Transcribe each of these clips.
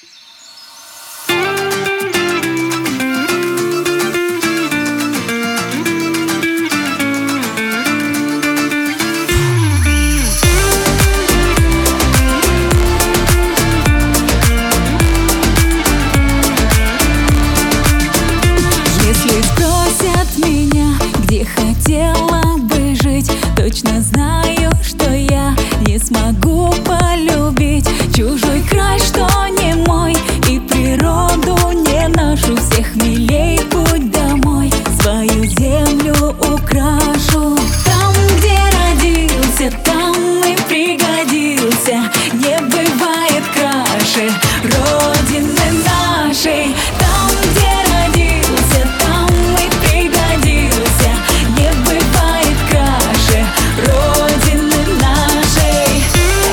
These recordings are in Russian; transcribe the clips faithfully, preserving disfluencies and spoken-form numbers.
Если спросят меня, где хотела бы жить, точно знаю, что я не смогу полюбить чужой край, что не мой, и природу не нашу. Всех милей путь домой, свою землю украшу. Там, где родился, там и пригодился, не бывает краше родины нашей. Там, где родился, там и пригодился, не бывает краше родины нашей.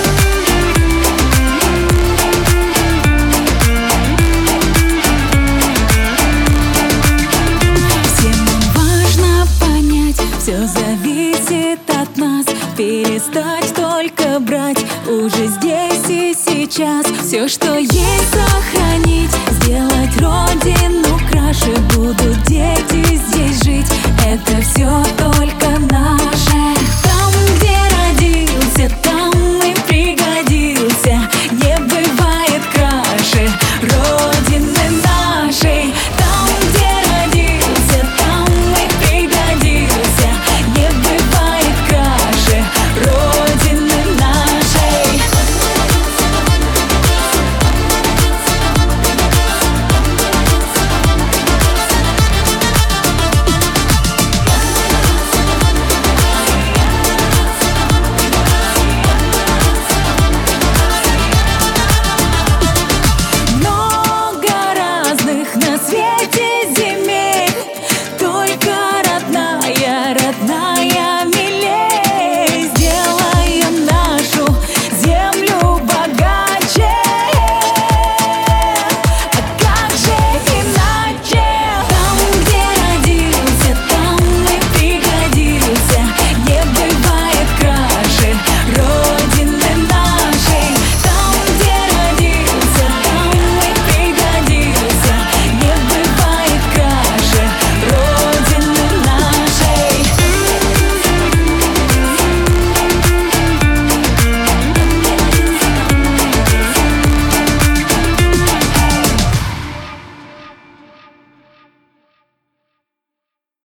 Всем нам важно понять, все зависит от нас. Перестать только брать уже здесь и сейчас. Все, что есть, сохранить, сделать родину краше. Будут дети здесь жить, это все только наше.